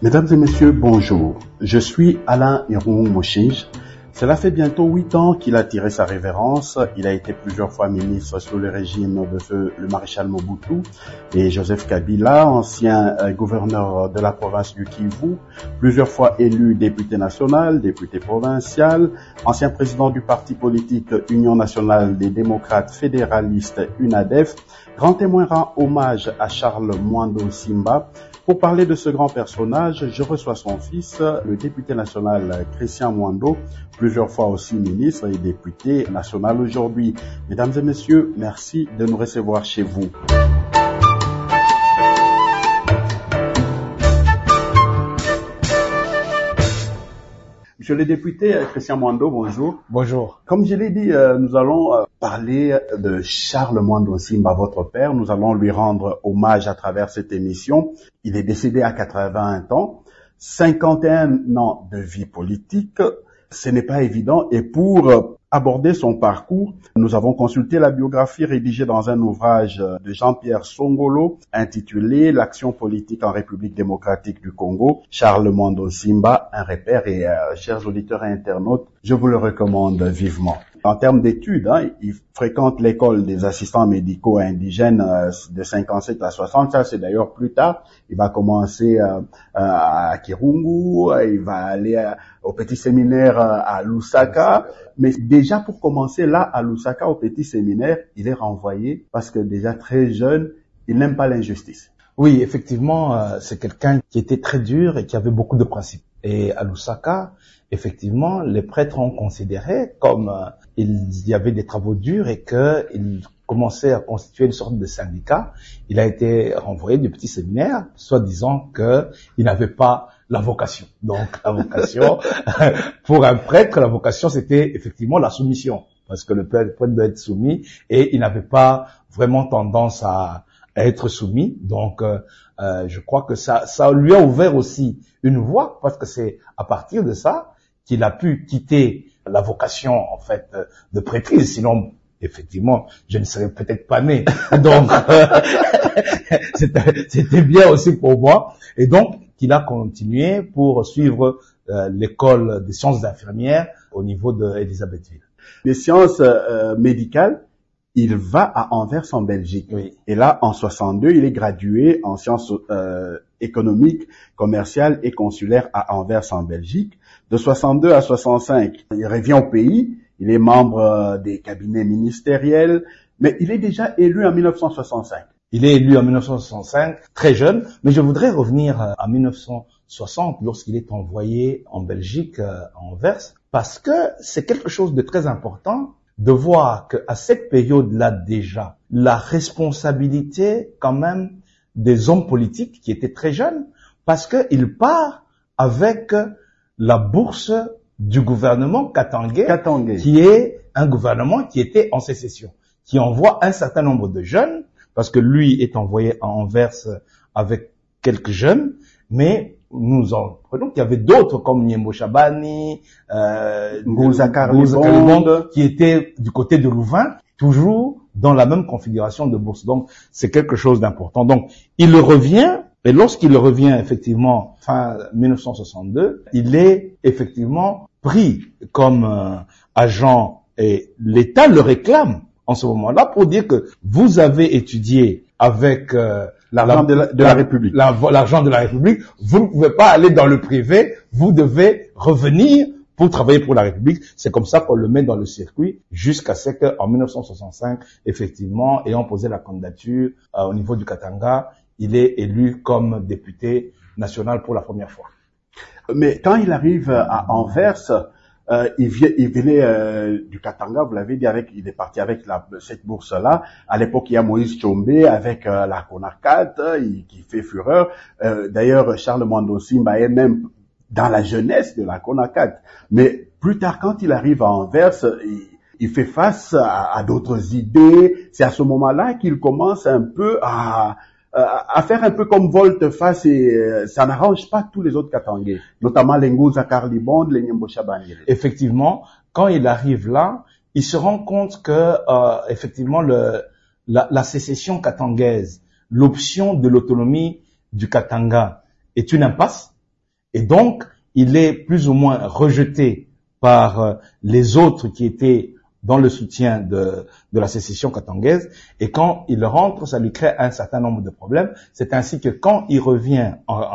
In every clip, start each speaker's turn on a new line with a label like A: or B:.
A: Mesdames et messieurs, bonjour. Je suis Alain Irung Mochinj. Cela fait bientôt 8 ans qu'il a tiré sa révérence. Il a été plusieurs fois ministre sous le régime de le maréchal Mobutu et Joseph Kabila, ancien gouverneur de la province du Kivu, plusieurs fois élu député national, député provincial, ancien président du parti politique Union nationale des démocrates fédéralistes UNADEF. Grand témoin rend hommage à Charles Mwando Simba. Pour parler de ce grand personnage, je reçois son fils, le député national Christian Mwando, plusieurs fois aussi ministre et député national aujourd'hui. Mesdames et messieurs, merci de nous recevoir chez vous. Monsieur le député Christian Mwando, bonjour.
B: Bonjour.
A: Comme je l'ai dit, nous allons parler de Charles Mwando Simba, votre père. Nous allons lui rendre hommage à travers cette émission. Il est décédé à 81 ans, 51 ans de vie politique. Ce n'est pas évident et pour aborder son parcours, nous avons consulté la biographie rédigée dans un ouvrage de Jean-Pierre Songolo intitulé L'action politique en République démocratique du Congo, Charles Mwando Simba, un repère et chers auditeurs et internautes, je vous le recommande vivement. En termes d'études, il fréquente l'école des assistants médicaux indigènes de 57 à 60. Ça, c'est d'ailleurs plus tard. Il va commencer à Kirungu, il va aller au petit séminaire à Lusaka. Mais déjà, pour commencer là, à Lusaka, au petit séminaire, il est renvoyé parce que déjà très jeune, il n'aime pas l'injustice.
B: Oui, effectivement, c'est quelqu'un qui était très dur et qui avait beaucoup de principes. Et à Lusaka, effectivement, les prêtres ont considéré comme il y avait des travaux durs et qu'il commençait à constituer une sorte de syndicat. Il a été renvoyé du petit séminaire, soi-disant qu'il n'avait pas la vocation. Donc, la vocation, pour un prêtre, la vocation, c'était effectivement la soumission. Parce que le prêtre doit être soumis et il n'avait pas vraiment tendance à être soumis. Donc, je crois que ça lui a ouvert aussi une voie parce que c'est à partir de ça qu'il a pu quitter la vocation, en fait, de prêtrise. Sinon, effectivement, je ne serais peut-être pas né. Donc, c'était bien aussi pour moi. Et donc, qu'il a continué pour suivre l'école des sciences infirmières au niveau d'Elisabethville.
A: Les sciences médicales, il va à Anvers en Belgique.
B: Oui.
A: Et là, en 62, il est gradué en sciences économiques, commerciales et consulaires à Anvers en Belgique. De 62 à 65, il revient au pays. Il est membre des cabinets ministériels, mais il est déjà élu en 1965.
B: Il est élu en 1965, très jeune, mais je voudrais revenir à 1960, lorsqu'il est envoyé en Belgique, à Anvers, parce que c'est quelque chose de très important de voir qu'à cette période-là déjà, la responsabilité quand même des hommes politiques qui étaient très jeunes, parce qu'il part avec la bourse du gouvernement katangais, qui est un gouvernement qui était en sécession, qui envoie un certain nombre de jeunes, parce que lui est envoyé à Anvers avec quelques jeunes, mais nous en prenons qu'il y avait d'autres comme Niembo Chabani,
A: Ngouza Karlibonde,
B: qui étaient du côté de Louvain, toujours dans la même configuration de bourse. Donc, c'est quelque chose d'important. Donc, il revient, et lorsqu'il revient effectivement fin 1962, il est effectivement pris comme agent et l'État le réclame en ce moment-là pour dire que vous avez étudié avec
A: l'argent de la République.
B: L'argent de la République, vous ne pouvez pas aller dans le privé, vous devez revenir pour travailler pour la République. C'est comme ça qu'on le met dans le circuit jusqu'à ce qu'en 1965, effectivement, ayant posé la candidature au niveau du Katanga, il est élu comme député national pour la première fois.
A: Mais quand il arrive à Anvers, il venait du Katanga, vous l'avez dit, il est parti avec cette bourse-là. À l'époque, il y a Moïse Tshombe avec la CONACAT qui fait fureur. D'ailleurs, Charles Mwando Simba est même dans la jeunesse de la CONACAT. Mais plus tard, quand il arrive à Anvers, il fait face à d'autres idées. C'est à ce moment-là qu'il commence un peu à faire un peu comme volte-face et ça n'arrange pas tous les autres Katangais, notamment les Ngouza Karlibonde, les Niembo Chabani.
B: Effectivement, quand il arrive là, il se rend compte que effectivement la sécession katangaise, l'option de l'autonomie du Katanga est une impasse Et donc, il est plus ou moins rejeté par les autres qui étaient dans le soutien de la sécession katangaise. Et quand il rentre, ça lui crée un certain nombre de problèmes. C'est ainsi que quand il revient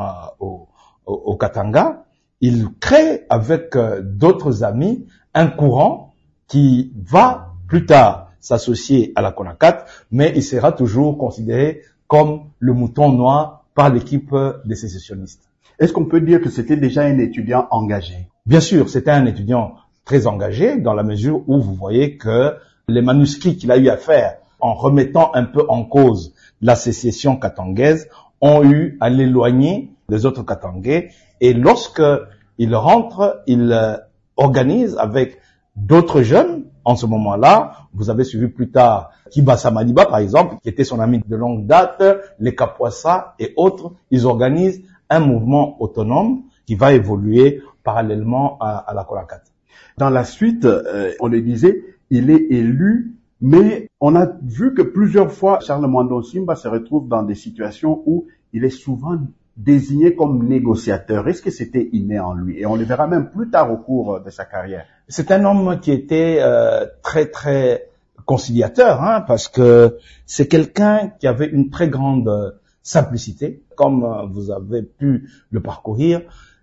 B: au Katanga, il crée avec d'autres amis un courant qui va plus tard s'associer à la CONACAT, mais il sera toujours considéré comme le mouton noir par l'équipe des sécessionnistes.
A: Est-ce qu'on peut dire que c'était déjà un étudiant engagé?
B: Bien sûr, c'était un étudiant très engagé dans la mesure où vous voyez que les manuscrits qu'il a eu à faire en remettant un peu en cause la sécession katangaise ont eu à l'éloigner des autres Katangais. Et lorsque il rentre, il organise avec d'autres jeunes. En ce moment-là, vous avez suivi plus tard Kibasa Maliba, par exemple, qui était son ami de longue date, les Kapuasa et autres. Ils organisent un mouvement autonome qui va évoluer parallèlement à la CONACAT.
A: Dans la suite, on le disait, il est élu, mais on a vu que plusieurs fois, Charles Mwando Nsimba se retrouve dans des situations où il est souvent désigné comme négociateur. Est-ce que c'était inné en lui? Et on le verra même plus tard au cours de sa carrière.
B: C'est un homme qui était très très conciliateur, parce que c'est quelqu'un qui avait une très grande simplicité, comme vous avez pu le parcourir.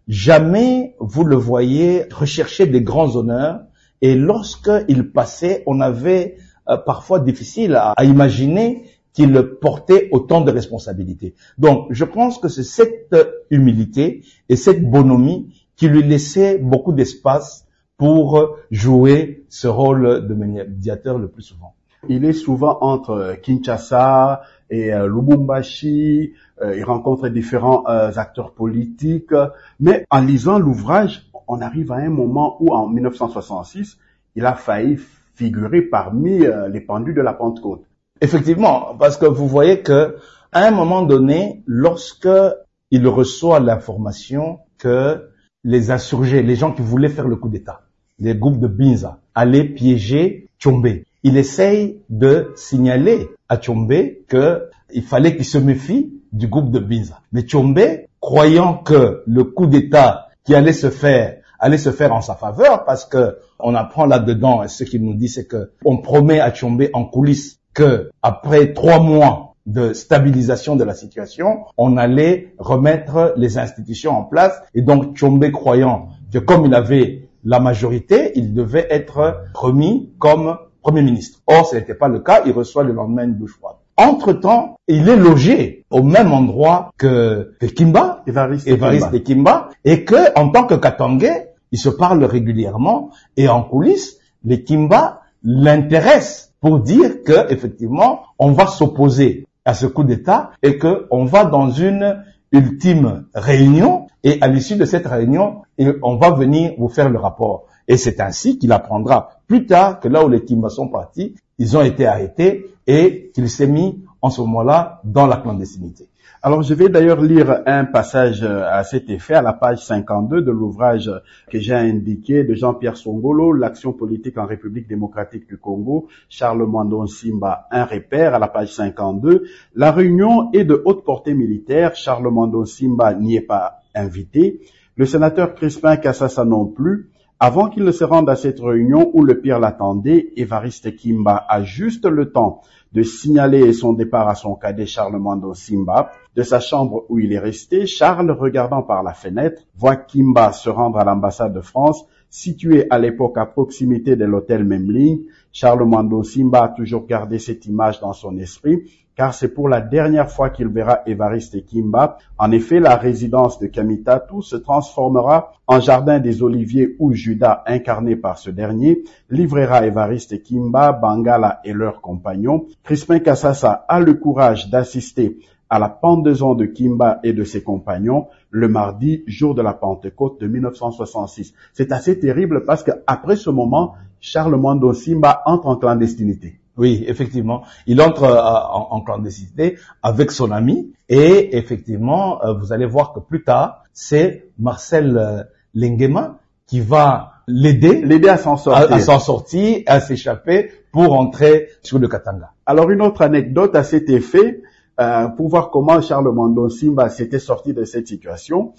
B: Jamais vous le voyez rechercher des grands honneurs, et lorsqu'il passait, on avait parfois difficile à imaginer qu'il portait autant de responsabilités. Donc, je pense que c'est cette humilité et cette bonhomie qui lui laissait beaucoup d'espace pour jouer ce rôle de médiateur le plus souvent.
A: Il est souvent entre Kinshasa et Lubumbashi, il rencontre différents acteurs politiques, mais en lisant l'ouvrage, on arrive à un moment où en 1966, il a failli figurer parmi les pendus de la Pentecôte.
B: Effectivement, parce que vous voyez que à un moment donné, lorsque il reçoit l'information que les insurgés, les gens qui voulaient faire le coup d'État, les groupes de Binza, allaient piéger Tchombé, il essaye de signaler à Tchombé qu'il fallait qu'il se méfie du groupe de Binza. Mais Tchombé, croyant que le coup d'État qui allait se faire en sa faveur, parce que on apprend là-dedans, et ce qu'il nous dit, c'est que on promet à Tchombé en coulisses que après 3 mois de stabilisation de la situation, on allait remettre les institutions en place. Et donc Tchombé, croyant que comme il avait la majorité, il devait être remis comme Premier ministre. Or, ce n'était pas le cas, il reçoit le lendemain une douche froide. Entre-temps, il est logé au même endroit que Kimba, Évariste Kimba, et que, en tant que Katangais, ils se parlent régulièrement, et en coulisses, les Kimba l'intéressent pour dire que, effectivement, on va s'opposer à ce coup d'État et que on va dans une ultime réunion, et à l'issue de cette réunion, on va venir vous faire le rapport. Et c'est ainsi qu'il apprendra plus tard que là où les Kimba sont partis, ils ont été arrêtés et qu'il s'est mis en ce moment-là dans la clandestinité.
A: Alors, je vais d'ailleurs lire un passage à cet effet à la page 52 de l'ouvrage que j'ai indiqué de Jean-Pierre Songolo, L'action politique en République démocratique du Congo, Charles Mwando Nsimba, un repère, à la page 52. La réunion est de haute portée militaire. Charles Mwando Nsimba n'y est pas invité. Le sénateur Crispin Kasasa non plus. Avant qu'il ne se rende à cette réunion où le pire l'attendait, Évariste Kimba a juste le temps de signaler son départ à son cadet Charles Mwando Nsimba. De sa chambre où il est resté, Charles, regardant par la fenêtre, voit Kimba se rendre à l'ambassade de France, située à l'époque à proximité de l'hôtel Memling. Charles Mwando Nsimba a toujours gardé cette image dans son esprit, car c'est pour la dernière fois qu'il verra Évariste Kimba. En effet, la résidence de Kamitatu se transformera en jardin des Oliviers où Judas, incarné par ce dernier, livrera Évariste Kimba, Bangala et leurs compagnons. Crispin Kasasa a le courage d'assister à la pendaison de Kimba et de ses compagnons le mardi, jour de la Pentecôte de 1966. C'est assez terrible parce que après ce moment, Charles Mwando Nsimba entre en clandestinité.
B: Oui, effectivement, il entre en clandestinité avec son ami et effectivement, vous allez voir que plus tard, c'est Marcel Lengema qui va l'aider à s'en sortir, à s'échapper pour entrer sur le Katanga.
A: Alors une autre anecdote à cet effet, pour voir comment Charles Mwando Nsimba s'était sorti de cette situation.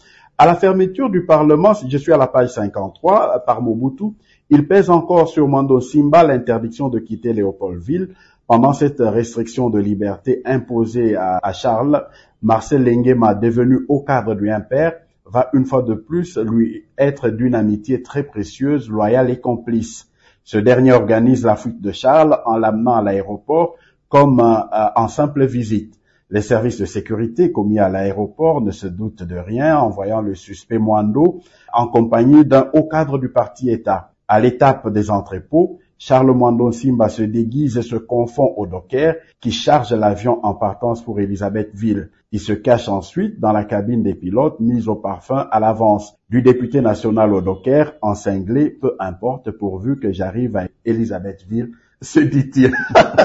A: À la fermeture du Parlement, je suis à la page 53, par Mobutu, il pèse encore sur Mwando Simba l'interdiction de quitter Léopoldville. Pendant cette restriction de liberté imposée à Charles, Marcel Lenguema, devenu haut cadre du Impair, va une fois de plus lui être d'une amitié très précieuse, loyale et complice. Ce dernier organise la fuite de Charles en l'amenant à l'aéroport comme en simple visite. Les services de sécurité commis à l'aéroport ne se doutent de rien en voyant le suspect Mwando en compagnie d'un haut cadre du parti État. À l'étape des entrepôts, Charles Mwando Simba se déguise et se confond au docker qui charge l'avion en partance pour Elisabethville. Il se cache ensuite dans la cabine des pilotes mise au parfum à l'avance. Du député national au docker, en cinglé, peu importe pourvu que j'arrive à Elisabethville, se dit-il.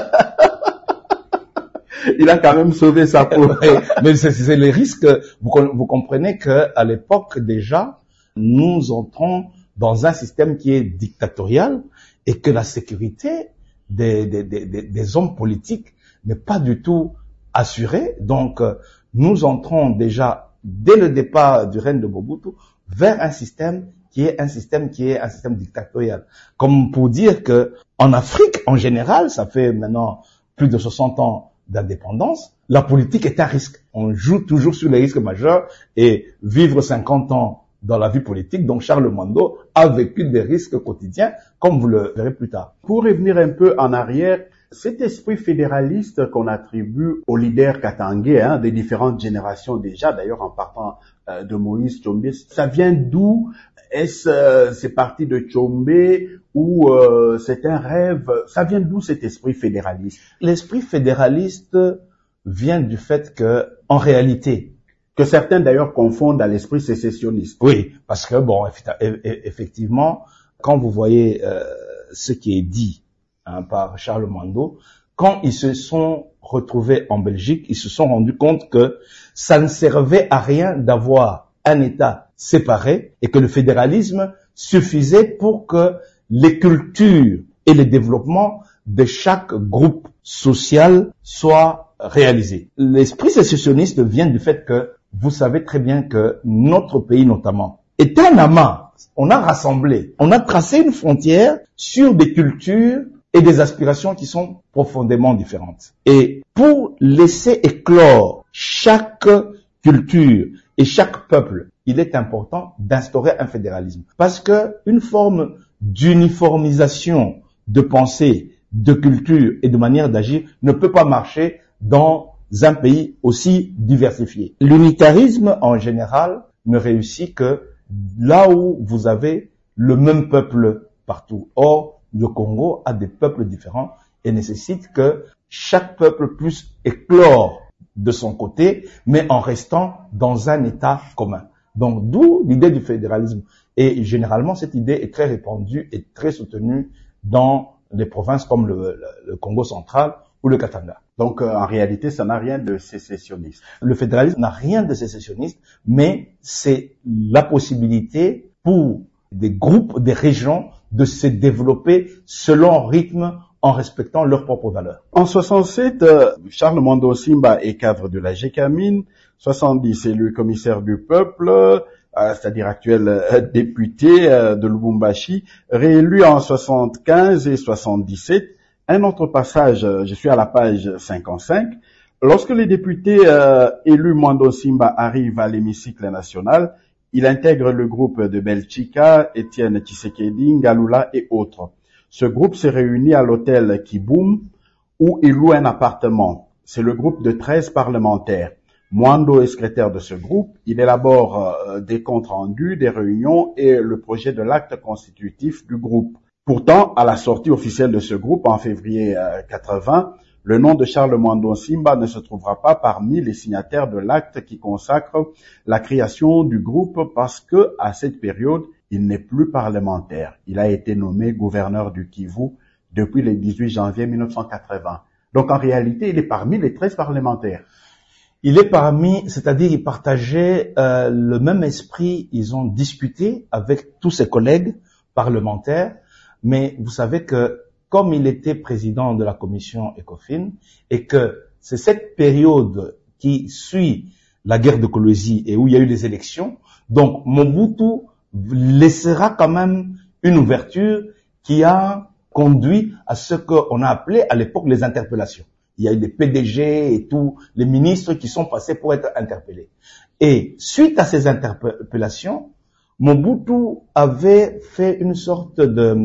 A: Il a quand même sauvé sa peau.
B: Mais c'est les risques. Vous comprenez qu'à l'époque déjà, nous entrons dans un système qui est dictatorial et que la sécurité des hommes politiques n'est pas du tout assurée. Donc, nous entrons déjà, dès le départ du règne de Mobutu, vers un système qui est un système dictatorial. Comme pour dire que en Afrique, en général, ça fait maintenant plus de 60 ans d'indépendance, la politique est un risque. On joue toujours sur les risques majeurs et vivre 50 ans dans la vie politique, donc Charles Mwando a vécu des risques quotidiens, comme vous le verrez plus tard.
A: Pour revenir un peu en arrière, cet esprit fédéraliste qu'on attribue aux leaders katangais, des différentes générations déjà, d'ailleurs en partant de Moïse Tshombe, ça vient d'où? Est-ce c'est parti de Tshombe ou c'est un rêve? Ça vient d'où cet esprit fédéraliste?
B: L'esprit fédéraliste vient du fait que, en réalité,
A: que certains d'ailleurs confondent à l'esprit sécessionniste.
B: Oui, parce que bon, effectivement, quand vous voyez ce qui est dit par Charles Mwando, quand ils se sont retrouvés en Belgique, ils se sont rendus compte que ça ne servait à rien d'avoir un État séparé et que le fédéralisme suffisait pour que les cultures et les développements de chaque groupe social soient réalisés. L'esprit sécessionniste vient du fait que vous savez très bien que notre pays notamment est un amas. On a rassemblé, on a tracé une frontière sur des cultures et des aspirations qui sont profondément différentes. Et pour laisser éclore chaque culture et chaque peuple, il est important d'instaurer un fédéralisme. Parce que une forme d'uniformisation de pensée, de culture et de manière d'agir ne peut pas marcher dans un pays aussi diversifié. L'unitarisme, en général, ne réussit que là où vous avez le même peuple partout. Or, le Congo a des peuples différents et nécessite que chaque peuple puisse éclore de son côté, mais en restant dans un État commun. Donc, d'où l'idée du fédéralisme. Et généralement, cette idée est très répandue et très soutenue dans les provinces comme le Congo central ou le Katanga.
A: Donc, en réalité, ça n'a rien de sécessionniste.
B: Le fédéralisme n'a rien de sécessionniste, mais c'est la possibilité pour des groupes, des régions, de se développer selon rythme en respectant leurs propres valeurs.
A: En 67, Charles Mwando Simba est cadre de la GECAMINE. 70, élu commissaire du peuple, c'est-à-dire actuel député de Lubumbashi, réélu en 75 et 77. Un autre passage, je suis à la page 55. Lorsque les députés élus Mwando Simba arrivent à l'hémicycle national, il intègre le groupe de Belchika, Étienne Tshisekedi, Ngalula et autres. Ce groupe se réunit à l'hôtel Kiboum où il loue un appartement. C'est le groupe de 13 parlementaires. Mwando est secrétaire de ce groupe. Il élabore des comptes rendus, des réunions et le projet de l'acte constitutif du groupe. Pourtant, à la sortie officielle de ce groupe en février 80, le nom de Charles Mwando Simba ne se trouvera pas parmi les signataires de l'acte qui consacre la création du groupe parce que, à cette période, il n'est plus parlementaire. Il a été nommé gouverneur du Kivu depuis le 18 janvier 1980. Donc, en réalité, il est parmi les 13 parlementaires.
B: Il est parmi, c'est-à-dire il partageait le même esprit, ils ont discuté avec tous ses collègues parlementaires, mais vous savez que comme il était président de la commission ECOFIN et que c'est cette période qui suit la guerre de Kolwezi et où il y a eu les élections, Donc, Mobutu laissera quand même une ouverture qui a conduit à ce qu'on a appelé à l'époque les interpellations. Il y a eu des PDG et tous les ministres qui sont passés pour être interpellés. Et suite à ces interpellations, Mobutu avait fait une sorte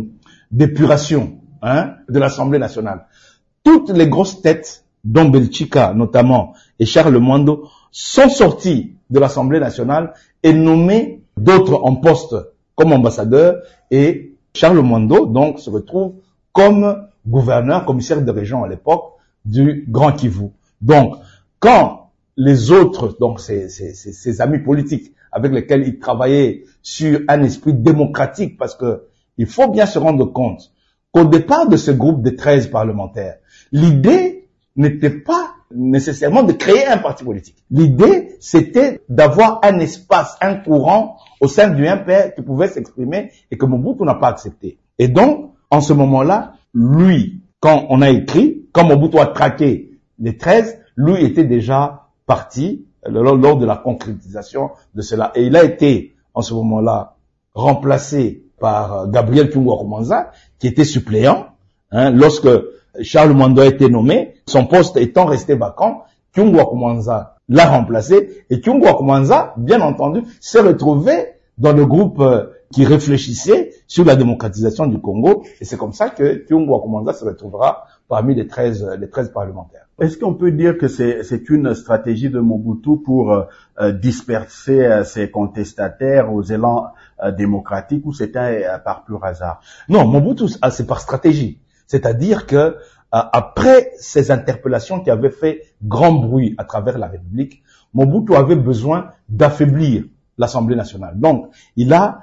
B: d'épuration de l'Assemblée nationale. Toutes les grosses têtes, dont Belchika notamment et Charles Mwando, sont sortis de l'Assemblée nationale et nommés d'autres en poste comme ambassadeur, et Charles Mwando donc se retrouve comme gouverneur, commissaire de région à l'époque du Grand Kivu. Donc, quand les autres, donc ses amis politiques avec lesquels il travaillait sur un esprit démocratique, parce que il faut bien se rendre compte qu'au départ de ce groupe de 13 parlementaires, l'idée n'était pas nécessairement de créer un parti politique. L'idée, c'était d'avoir un espace, un courant au sein du MPR qui pouvait s'exprimer et que Mobutu n'a pas accepté. Et donc, en ce moment-là, lui, quand on a écrit, quand Mobutu a traqué les 13, lui était déjà parti lors de la concrétisation de cela. Et il a été, en ce moment-là, remplacé par Gabriel Kyungwa-Kumanza, qui était suppléant, lorsque Charles Mwando a été nommé, son poste étant resté vacant, Kyungwa-Kumanza l'a remplacé, et Kyungwa-Kumanza, bien entendu, s'est retrouvé dans le groupe qui réfléchissait sur la démocratisation du Congo, et c'est comme ça que Kyungwa-Kumanza se retrouvera parmi les 13 parlementaires.
A: Est-ce qu'on peut dire que c'est une stratégie de Mobutu pour disperser ses contestataires aux élans démocratiques, ou c'était par pur hasard?
B: Non, Mobutu, c'est par stratégie. C'est-à-dire que après ces interpellations qui avaient fait grand bruit à travers la République, Mobutu avait besoin d'affaiblir l'Assemblée nationale. Donc, il a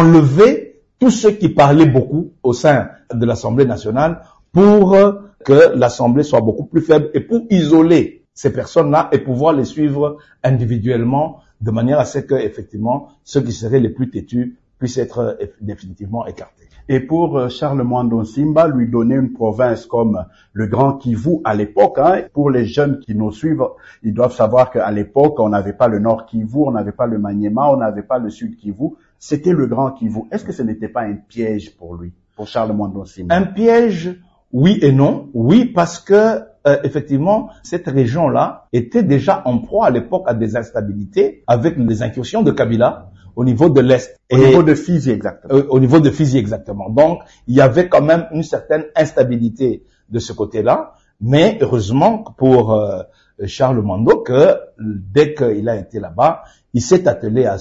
B: enlevé tous ceux qui parlaient beaucoup au sein de l'Assemblée nationale pour que l'Assemblée soit beaucoup plus faible et pour isoler ces personnes-là et pouvoir les suivre individuellement de manière à ce que, effectivement, ceux qui seraient les plus têtus puissent être définitivement écartés.
A: Et pour Charles Mwando Nsimba, lui donner une province comme le Grand Kivu à l'époque, pour les jeunes qui nous suivent, ils doivent savoir qu'à l'époque, on n'avait pas le Nord Kivu, on n'avait pas le Maniema, on n'avait pas le Sud Kivu, c'était le Grand Kivu. Est-ce que ce n'était pas un piège pour lui, pour Charles Mwando Nsimba?
B: Un piège, oui et non. Oui, parce que effectivement, cette région-là était déjà en proie à l'époque à des instabilités avec les incursions de Kabila au niveau de l'Est.
A: Au niveau de Fizi, exactement.
B: Au niveau de Fizi, exactement. Donc, il y avait quand même une certaine instabilité de ce côté-là, mais heureusement pour Charles Mwando que dès qu'il a été là-bas, il s'est attelé à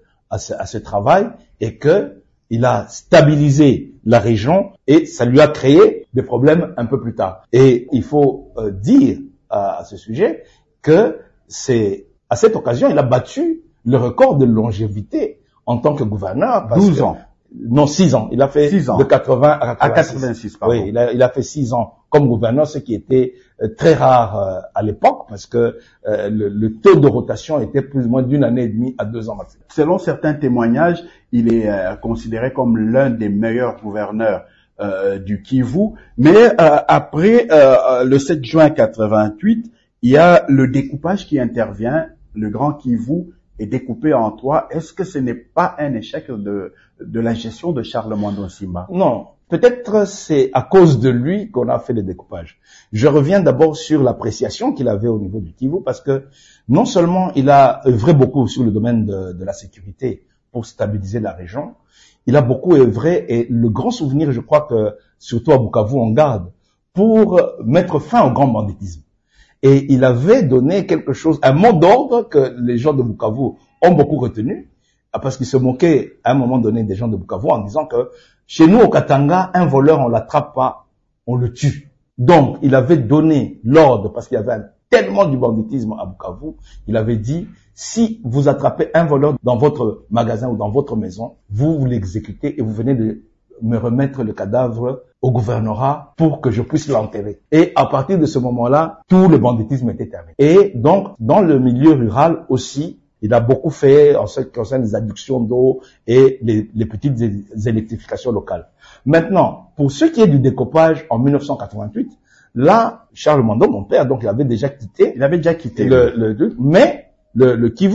B: ce travail et que il a stabilisé la région et ça lui a créé des problèmes un peu plus tard. Et il faut dire à ce sujet que c'est à cette occasion, il a battu le record de longévité en tant que gouverneur.
A: 12 ans.
B: Non, 6 ans. Il a fait
A: 6 ans.
B: De 80 à
A: 86. Pardon.
B: Oui, il a fait 6 ans comme gouverneur, ce qui était très rare à l'époque parce que le taux de rotation était plus ou moins d'une année et demie à 2 ans maximum.
A: Selon certains témoignages, il est considéré comme l'un des meilleurs gouverneurs du Kivu. Mais après le 7 juin 88, il y a le découpage qui intervient. Le Grand Kivu est découpé en 3. Est-ce que ce n'est pas un échec de la gestion de Charles Mwando Nsimba?
B: Non. Peut-être c'est à cause de lui qu'on a fait le découpage. Je reviens d'abord sur l'appréciation qu'il avait au niveau du Kivu parce que non seulement il a œuvré beaucoup sur le domaine de la sécurité pour stabiliser la région, il a beaucoup œuvré et le grand souvenir, je crois que surtout à Bukavu on garde, pour mettre fin au grand banditisme. Et il avait donné quelque chose, un mot d'ordre que les gens de Bukavu ont beaucoup retenu, parce qu'ils se moquaient à un moment donné des gens de Bukavu en disant que chez nous au Katanga, un voleur on l'attrape pas, on le tue. Donc il avait donné l'ordre, parce qu'il y avait tellement du banditisme à Bukavu, il avait dit, si vous attrapez un voleur dans votre magasin ou dans votre maison, vous l'exécutez et vous venez de me remettre le cadavre au gouvernorat pour que je puisse l'enterrer. Et à partir de ce moment-là, tout le banditisme était terminé. Et donc, dans le milieu rural aussi, il a beaucoup fait en ce qui concerne les adductions d'eau et les petites électrifications locales. Maintenant, pour ce qui est du découpage en 1988, là, Charles Mwando, mon père, donc il avait déjà quitté.
A: Il avait déjà quitté.
B: Mais le Kivu,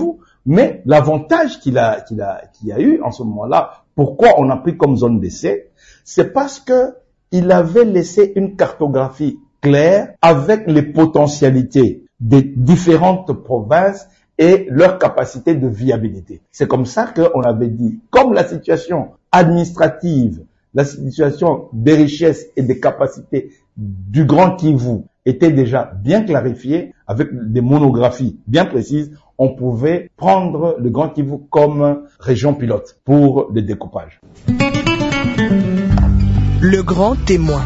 B: Mais l'avantage qu'il a eu en ce moment-là, pourquoi on a pris comme zone d'essai, c'est parce que il avait laissé une cartographie claire avec les potentialités des différentes provinces et leur capacité de viabilité. C'est comme ça qu'on avait dit, comme la situation administrative, la situation des richesses et des capacités du Grand Kivu était déjà bien clarifiée, avec des monographies bien précises, on pouvait prendre le Grand Kivu comme région pilote pour le découpage.
C: Le grand témoin.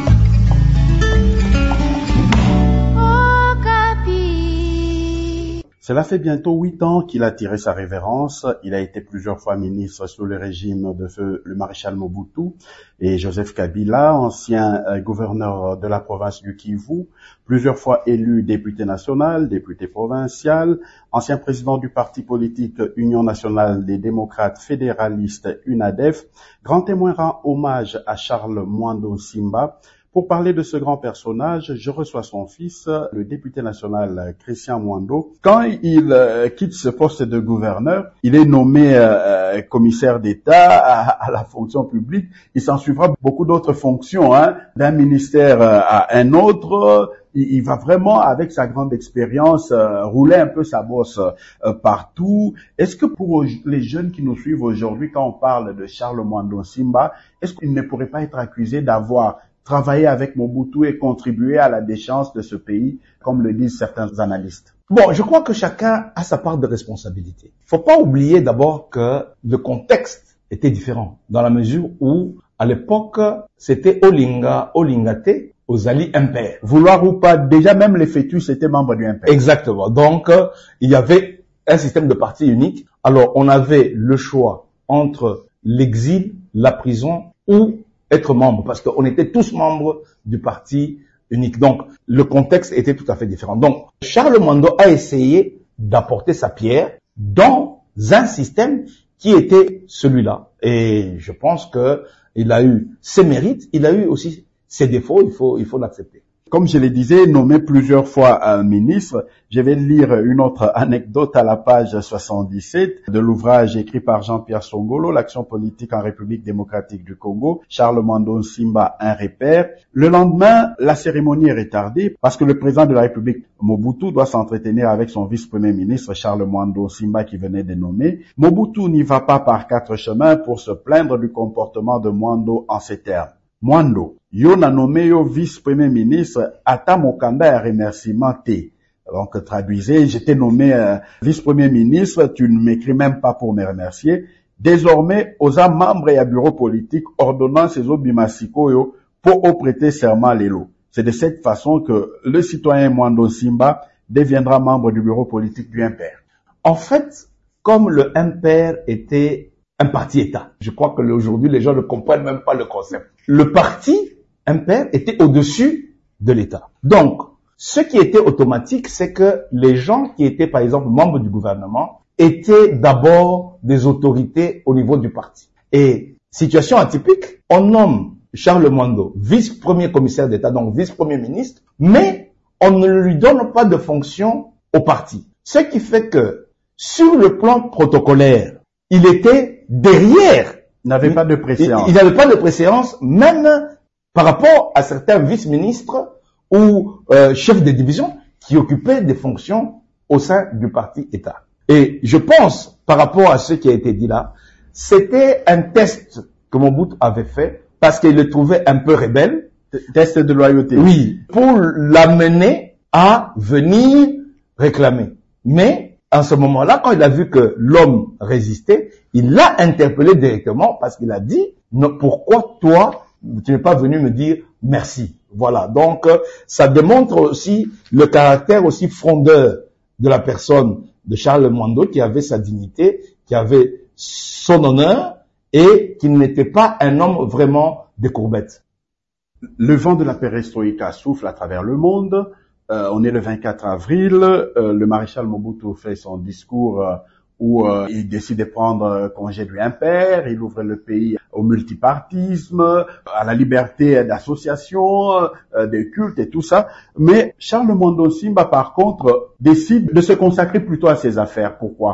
A: Cela fait bientôt 8 ans qu'il a tiré sa révérence. Il a été plusieurs fois ministre sous le régime de feu le maréchal Mobutu et Joseph Kabila, ancien gouverneur de la province du Kivu, plusieurs fois élu député national, député provincial, ancien président du parti politique Union nationale des démocrates fédéralistes UNADEF. Grand témoin rend hommage à Charles Mwando Simba. Pour parler de ce grand personnage, je reçois son fils, le député national Christian Mwando. Quand il quitte ce poste de gouverneur, il est nommé commissaire d'État à la fonction publique. Il s'en suivra beaucoup d'autres fonctions, d'un ministère à un autre. Il va vraiment, avec sa grande expérience, rouler un peu sa bosse partout. Est-ce que pour les jeunes qui nous suivent aujourd'hui, quand on parle de Charles Mwando Simba, est-ce qu'il ne pourrait pas être accusé d'avoir travailler avec Mobutu et contribuer à la déchéance de ce pays, comme le disent certains analystes?
B: Bon, je crois que chacun a sa part de responsabilité. Il faut pas oublier d'abord que le contexte était différent, dans la mesure où, à l'époque, c'était Olingate, Ozali Impère.
A: Vouloir ou pas, déjà même les fœtus étaient membres du Impère.
B: Exactement. Donc, il y avait un système de parti unique. Alors, on avait le choix entre l'exil, la prison ou être membre, parce qu'on était tous membres du parti unique. Donc, le contexte était tout à fait différent. Donc, Charles Mwando a essayé d'apporter sa pierre dans un système qui était celui-là. Et je pense que il a eu ses mérites, il a eu aussi ses défauts, il faut l'accepter.
A: Comme je le disais, nommé plusieurs fois ministre, je vais lire une autre anecdote à la page 77 de l'ouvrage écrit par Jean-Pierre Songolo, L'action politique en République démocratique du Congo, Charles Mwando Simba, un repère. Le lendemain, la cérémonie est retardée parce que le président de la République, Mobutu, doit s'entretenir avec son vice-premier ministre, Charles Mwando Simba, qui venait de nommer. Mobutu n'y va pas par 4 chemins pour se plaindre du comportement de Mwando en ces termes. Mwando, yo na nommé yo vice-premier ministre, ata mokanda ya remerciement te. Donc, traduisez, j'étais nommé vice-premier ministre, tu ne m'écris même pas pour me remercier. Désormais, osa membre et à bureau politique, ordonnance et bimasiko yo, pour prêter serment l'élo. C'est de cette façon que le citoyen Mwando Simba deviendra membre du bureau politique du Impère.
B: En fait, comme le Impère était un parti-État, je crois que aujourd'hui, les gens ne comprennent même pas le concept. Le parti Impère était au-dessus de l'État. Donc, ce qui était automatique, c'est que les gens qui étaient, par exemple, membres du gouvernement, étaient d'abord des autorités au niveau du parti. Et, situation atypique, on nomme Charles Mwando vice-premier commissaire d'État, donc vice-premier ministre, mais on ne lui donne pas de fonction au parti. Ce qui fait que, sur le plan protocolaire, il était derrière.
A: Il n'avait pas de préséance.
B: Il n'avait pas de préséance, même par rapport à certains vice-ministres ou chefs de division qui occupaient des fonctions au sein du parti État. Et je pense, par rapport à ce qui a été dit là, c'était un test que Mobutu avait fait parce qu'il le trouvait un peu rebelle.
A: Test de loyauté.
B: Oui, pour l'amener à venir réclamer. Mais en ce moment-là, quand il a vu que l'homme résistait, il l'a interpellé directement parce qu'il a dit « Pourquoi toi, tu n'es pas venu me dire merci ?» Voilà, donc ça démontre aussi le caractère aussi frondeur de la personne de Charles Mwando qui avait sa dignité, qui avait son honneur et qui n'était pas un homme vraiment des courbettes.
A: Le vent de la perestroïka souffle à travers le monde. On est le 24 avril, le maréchal Mobutu fait son discours où il décide de prendre congé du Impère, il ouvre le pays au multipartisme, à la liberté d'association, de culte et tout ça. Mais Charles Mwando Simba, par contre, décide de se consacrer plutôt à ses affaires. Pourquoi?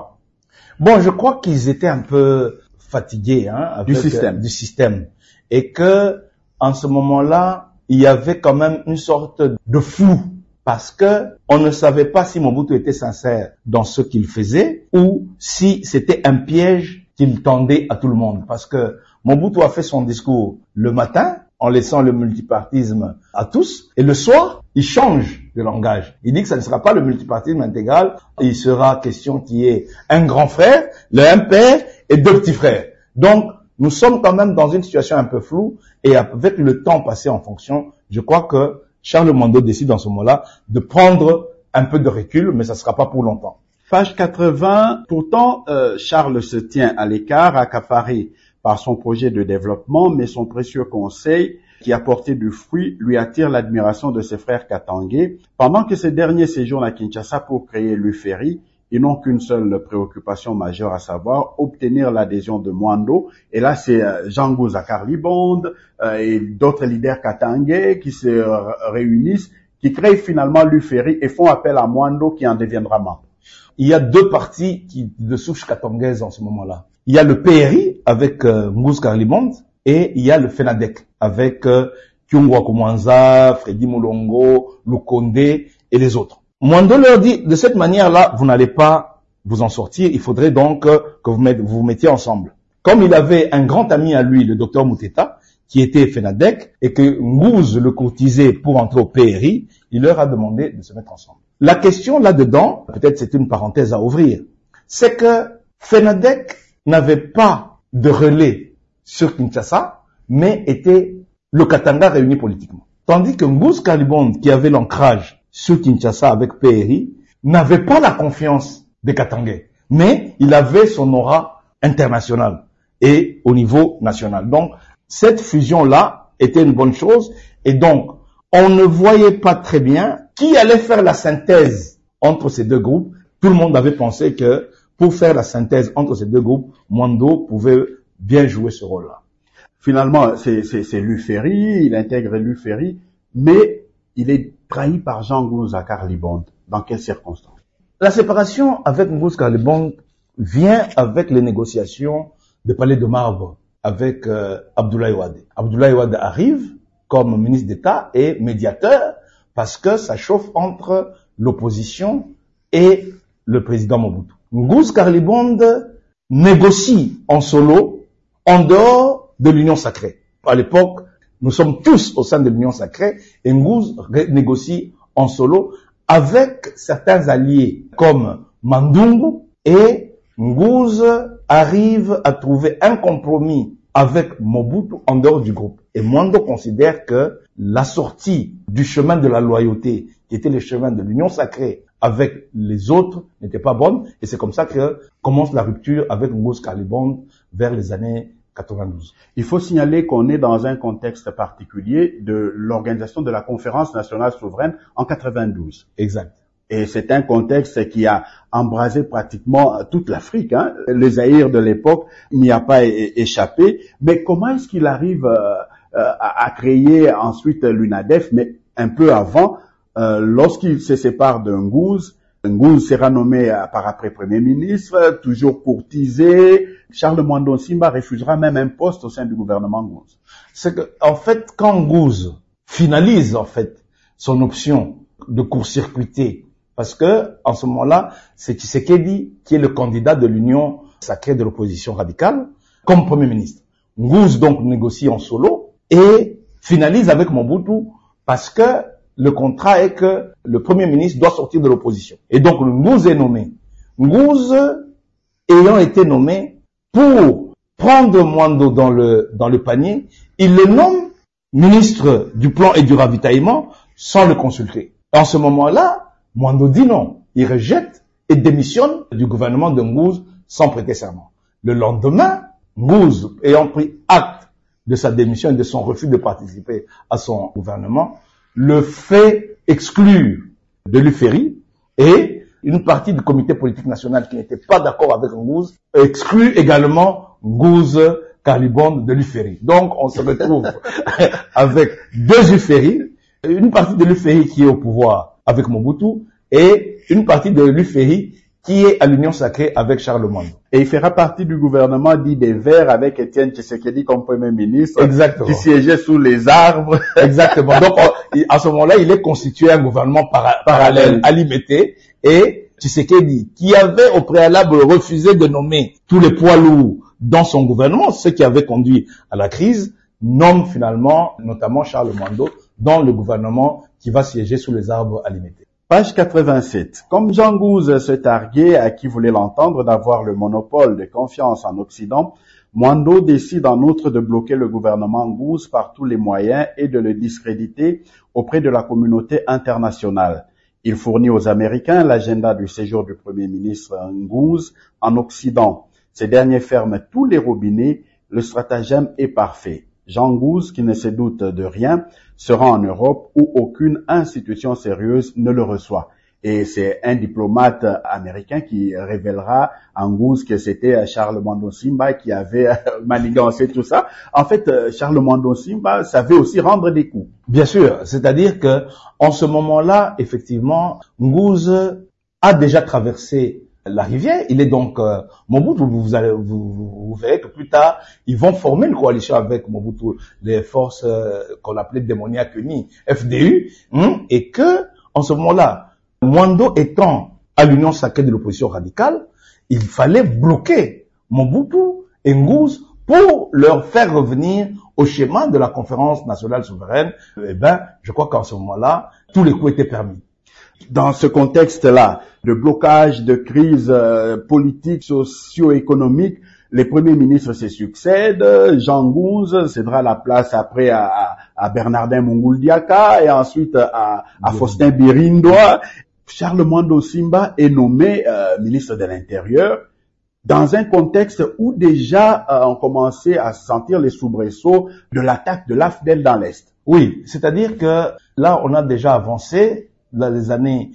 B: Bon, je crois qu'ils étaient un peu fatigués avec, du système. Et que, en ce moment-là, il y avait quand même une sorte de flou. Parce que on ne savait pas si Mobutu était sincère dans ce qu'il faisait ou si c'était un piège qu'il tendait à tout le monde. Parce que Mobutu a fait son discours le matin en laissant le multipartisme à tous et le soir, il change de langage. Il dit que ça ne sera pas le multipartisme intégral, il sera question qu'il y ait un grand frère, un père et deux petits frères. Donc, nous sommes quand même dans une situation un peu floue et avec le temps passé en fonction, je crois que Charles Mwando décide en ce moment-là de prendre un peu de recul, mais ça ne sera pas pour longtemps.
A: Page 80, pourtant, Charles se tient à l'écart, accaparé par son projet de développement, mais son précieux conseil, qui a porté du fruit, lui attire l'admiration de ses frères katangais. Pendant que ces derniers séjournent à Kinshasa pour créer l'UFERI, ils n'ont qu'une seule préoccupation majeure, à savoir obtenir l'adhésion de Mwando. Et là, c'est Jean Ngouza Karlibonde et d'autres leaders katangais qui se réunissent, qui créent finalement l'UFERI et font appel à Mwando qui en deviendra membre.
B: Il y a deux partis de souche katangaise en ce moment-là. Il y a le PRI avec Ngouza Karlibonde et il y a le FENADEC avec Kyungwa Kumwanza, Freddy Mulongo, Lukonde et les autres. Mwando leur dit, de cette manière-là, vous n'allez pas vous en sortir, il faudrait donc que vous vous mettiez ensemble. Comme il avait un grand ami à lui, le docteur Muteta, qui était FENADEC, et que Ngouza le courtisait pour entrer au PRI, il leur a demandé de se mettre ensemble. La question là-dedans, peut-être c'est une parenthèse à ouvrir, c'est que FENADEC n'avait pas de relais sur Kinshasa, mais était le Katanga réuni politiquement. Tandis que Ngouza Karlibonde, qui avait l'ancrage sur Kinshasa avec PRI, n'avait pas la confiance des Katangais, mais il avait son aura international et au niveau national. Donc, cette fusion-là était une bonne chose et donc, on ne voyait pas très bien qui allait faire la synthèse entre ces deux groupes. Tout le monde avait pensé que pour faire la synthèse entre ces deux groupes, Mwando pouvait bien jouer ce rôle-là.
A: Finalement, c'est l'UFERI, il intègre l'UFERI, mais il est trahi par Jean Ngouza Karlibonde. Dans quelles circonstances?
B: La séparation avec Ngouza Karlibonde vient avec les négociations de Palais de Marbre avec Abdoulaye Wade. Abdoulaye Wade arrive comme ministre d'État et médiateur parce que ça chauffe entre l'opposition et le président Mobutu. Ngouza Karlibonde négocie en solo en dehors de l'Union sacrée. À l'époque, nous sommes tous au sein de l'Union sacrée et Ngouza négocie en solo avec certains alliés comme Mandungu et Ngouza arrive à trouver un compromis avec Mobutu en dehors du groupe. Et Mwando considère que la sortie du chemin de la loyauté, qui était le chemin de l'Union sacrée avec les autres, n'était pas bonne. Et c'est comme ça que commence la rupture avec Ngouza Karlibonde vers les années 92.
A: Il faut signaler qu'on est dans un contexte particulier de l'organisation de la Conférence nationale souveraine en 92.
B: Exact.
A: Et c'est un contexte qui a embrasé pratiquement toute l'Afrique. Le Zaïre de l'époque n'y a pas échappé. Mais comment est-ce qu'il arrive à créer ensuite l'UNADEF, mais un peu avant, lorsqu'il se sépare de Ngouza, Ngouza sera nommé par après Premier ministre, toujours courtisé. Charles Mwando Nsimba refusera même un poste au sein du gouvernement Ngouza.
B: C'est que, en fait, quand Ngouza finalise, en fait, son option de court-circuiter, parce que, en ce moment-là, c'est Tshisekedi qui est le candidat de l'Union sacrée de l'opposition radicale comme Premier ministre. Ngouza donc négocie en solo et finalise avec Mobutu parce que le contrat est que le Premier ministre doit sortir de l'opposition. Et donc, Ngouza est nommé. Ngouza ayant été nommé pour prendre Mwando dans le panier, il le nomme ministre du plan et du ravitaillement sans le consulter. En ce moment-là, Mwando dit non. Il rejette et démissionne du gouvernement de Ngouza sans prêter serment. Le lendemain, Ngouza, ayant pris acte de sa démission et de son refus de participer à son gouvernement, le fait exclure de l'UFERI et une partie du comité politique national qui n'était pas d'accord avec Ngouza exclut également Ngouza Karlibonde de l'UFERI. Donc on se retrouve avec deux UFERI, une partie de l'UFERI qui est au pouvoir avec Mobutu et une partie de l'UFERI qui est à l'Union sacrée avec Charles Mwando.
A: Et il fera partie du gouvernement dit des Verts avec Étienne Tshisekedi comme Premier ministre.
B: Exactement.
A: Qui siégeait sous les arbres.
B: Exactement. Donc, à ce moment-là, il est constitué un gouvernement parallèle à l'IMT et Tshisekedi, qui avait au préalable refusé de nommer tous les poids lourds dans son gouvernement, ce qui avait conduit à la crise, nomme finalement, notamment Charles Mwando, dans le gouvernement qui va siéger sous les arbres à l'IMT.
A: Page 87. Comme Jean Gouze se targuait, à qui voulait l'entendre, d'avoir le monopole de confiance en Occident, Mwando décide en outre de bloquer le gouvernement Gouze par tous les moyens et de le discréditer auprès de la communauté internationale. Il fournit aux Américains l'agenda du séjour du Premier ministre Gouze en Occident. Ces derniers ferment tous les robinets, le stratagème est parfait. Jean Gouze, qui ne se doute de rien, se rend en Europe où aucune institution sérieuse ne le reçoit. Et c'est un diplomate américain qui révélera en Gouze que c'était Charles Mwando Simba qui avait manigancé tout ça. En fait, Charles Mwando Simba savait aussi rendre des coups.
B: Bien sûr, c'est-à-dire que en ce moment-là, effectivement, Gouze a déjà traversé la rivière. Il est donc Mobutu. Vous verrez que plus tard, ils vont former une coalition avec Mobutu, les forces qu'on appelait démoniaques unies, FDU, et que en ce moment-là, Mwando étant à l'Union sacrée de l'opposition radicale, il fallait bloquer Mobutu et Gouze pour leur faire revenir au schéma de la conférence nationale souveraine. Eh ben, je crois qu'en ce moment-là, tous les coups étaient permis.
A: Dans ce contexte-là, de blocage, de crise politique, socio-économique, les premiers ministres se succèdent. Jean Gouze cédera la place après à Bernardin Munguldiaka et ensuite à Faustin Birindoa. Charles Mwando Simba est nommé ministre de l'Intérieur dans un contexte où déjà on commençait à sentir les soubresauts de l'attaque de l'AFDEL dans l'Est.
B: Oui, c'est-à-dire que là, on a déjà avancé. Dans les années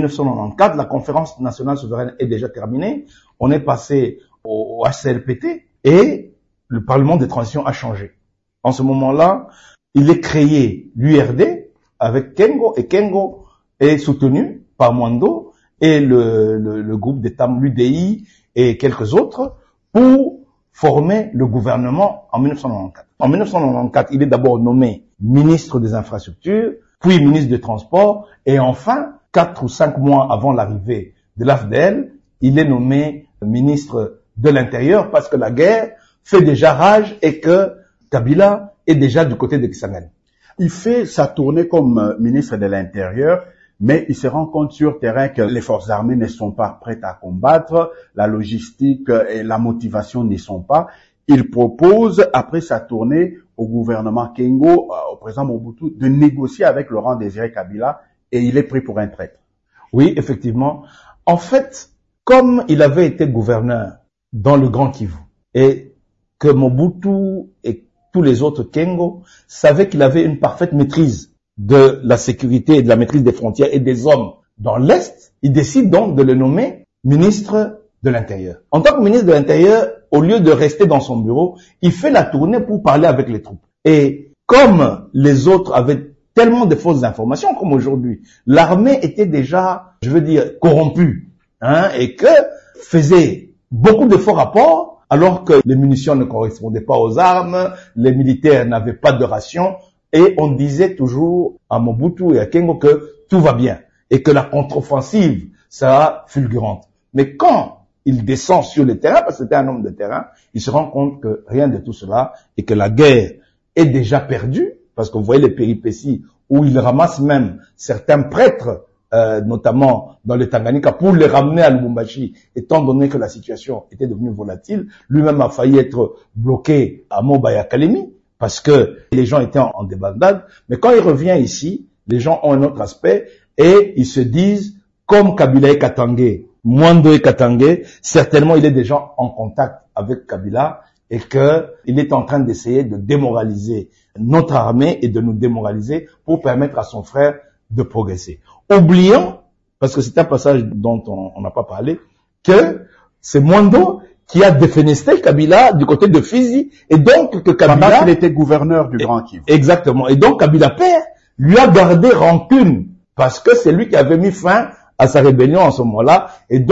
B: 1994, la conférence nationale souveraine est déjà terminée. On est passé au HCLPT et le Parlement de transition a changé. En ce moment-là, il est créé l'URD avec Kengo et Kengo est soutenu par Mwando et le groupe d'État l'UDI et quelques autres pour former le gouvernement en 1994. En 1994, il est d'abord nommé ministre des Infrastructures, puis ministre des Transports, et enfin, 4 ou 5 mois avant l'arrivée de l'AFDEL, il est nommé ministre de l'Intérieur parce que la guerre fait déjà rage et que Kabila est déjà du côté de Kisangani.
A: Il fait sa tournée comme ministre de l'Intérieur, mais il se rend compte sur terrain que les forces armées ne sont pas prêtes à combattre, la logistique et la motivation n'y sont pas. Il propose, après sa tournée au gouvernement Kengo, au président Mobutu, de négocier avec Laurent Désiré Kabila et il est pris pour un traître.
B: Oui, effectivement. En fait, comme il avait été gouverneur dans le Grand Kivu et que Mobutu et tous les autres Kengo savaient qu'il avait une parfaite maîtrise de la sécurité et de la maîtrise des frontières et des hommes dans l'Est, il décide donc de le nommer ministre de l'Intérieur. En tant que ministre de l'Intérieur, au lieu de rester dans son bureau, il fait la tournée pour parler avec les troupes. Et comme les autres avaient tellement de fausses informations comme aujourd'hui, l'armée était déjà, je veux dire, corrompue, et que faisait beaucoup de faux rapports, alors que les munitions ne correspondaient pas aux armes, les militaires n'avaient pas de rations, et on disait toujours à Mobutu et à Kengo que tout va bien, et que la contre-offensive sera fulgurante. Mais quand il descend sur le terrain, parce que c'était un homme de terrain, il se rend compte que rien de tout cela, et que la guerre est déjà perdue, parce que vous voyez les péripéties où il ramasse même certains prêtres, notamment dans le Tanganyika, pour les ramener à Lubumbashi, étant donné que la situation était devenue volatile. Lui-même a failli être bloqué à Mobaya Kalemi, parce que les gens étaient en débandade. Mais quand il revient ici, les gens ont un autre aspect, et ils se disent, comme Kabila et Katangé, Mwando et Katangé, certainement il est déjà en contact avec Kabila, et qu'il est en train d'essayer de démoraliser notre armée et de nous démoraliser pour permettre à son frère de progresser. Oublions, parce que c'est un passage dont on n'a pas parlé, que c'est Mwando qui a défenestré Kabila du côté de Fizi, et donc que Kabila...
A: Pendant qu'il était gouverneur du Grand Kivu.
B: Exactement. Et donc Kabila père lui a gardé rancune, parce que c'est lui qui avait mis fin à sa rébellion en ce moment-là, et donc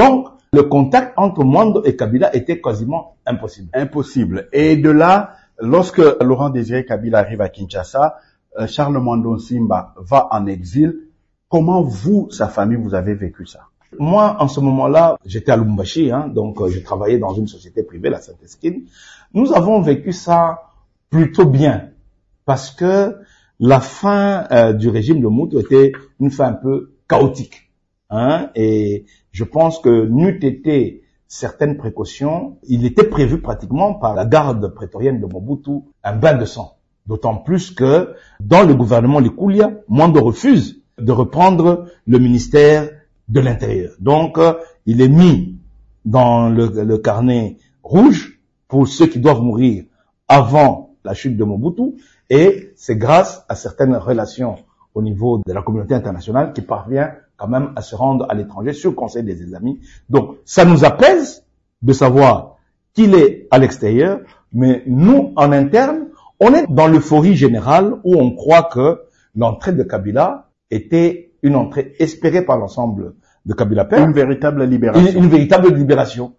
B: le contact entre Mwando et Kabila était quasiment impossible.
A: Impossible. Et de là, lorsque Laurent Désiré Kabila arrive à Kinshasa, Charles Mwando Nsimba va en exil. Comment vous, sa famille, vous avez vécu ça?
B: Moi, en ce moment-là, j'étais à Lubumbashi, donc je travaillais dans une société privée, la Saint-Esquine. Nous avons vécu ça plutôt bien, parce que la fin du régime de Mobutu était une fin un peu chaotique. Et je pense que n'eût été certaines précautions, il était prévu pratiquement par la garde prétorienne de Mobutu un bain de sang. D'autant plus que dans le gouvernement Likulia, Mwando refuse de reprendre le ministère de l'Intérieur. Donc, il est mis dans le carnet rouge pour ceux qui doivent mourir avant la chute de Mobutu, et c'est grâce à certaines relations au niveau de la communauté internationale qui parvient quand même à se rendre à l'étranger sur conseil des amis. Donc, ça nous apaise de savoir qu'il est à l'extérieur, mais nous, en interne, on est dans l'euphorie générale où on croit que l'entrée de Kabila était une entrée espérée par l'ensemble de Kabila Père.
A: Une véritable libération.
B: Une véritable libération.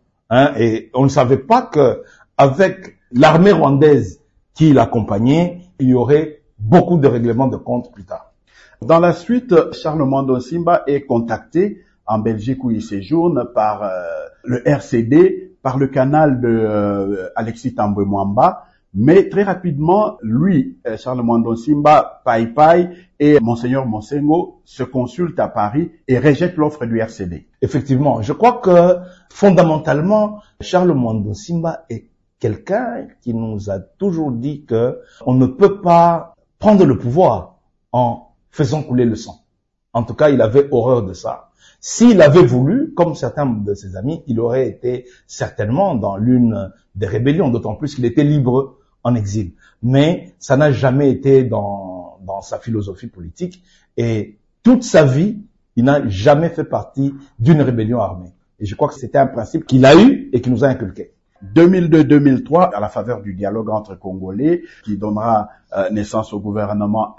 B: Et on ne savait pas que avec l'armée rwandaise qui l'accompagnait, il y aurait beaucoup de règlements de comptes plus tard.
A: Dans la suite, Charles Mwando Nsimba est contacté en Belgique où il séjourne par le RCD, par le canal de Alexis Tambwe Mwamba. Mais très rapidement, lui, Charles Mwando Nsimba, Pai Pai et Monseigneur Monsengo se consultent à Paris et rejettent l'offre du RCD.
B: Effectivement, je crois que fondamentalement, Charles Mwando Nsimba est quelqu'un qui nous a toujours dit que on ne peut pas prendre le pouvoir en faisant couler le sang. En tout cas, il avait horreur de ça. S'il avait voulu, comme certains de ses amis, il aurait été certainement dans l'une des rébellions, d'autant plus qu'il était libre en exil. Mais ça n'a jamais été dans sa philosophie politique, et toute sa vie, il n'a jamais fait partie d'une rébellion armée. Et je crois que c'était un principe qu'il a eu et qu'il nous a inculqué.
A: 2002-2003, à la faveur du dialogue entre Congolais, qui donnera naissance au gouvernement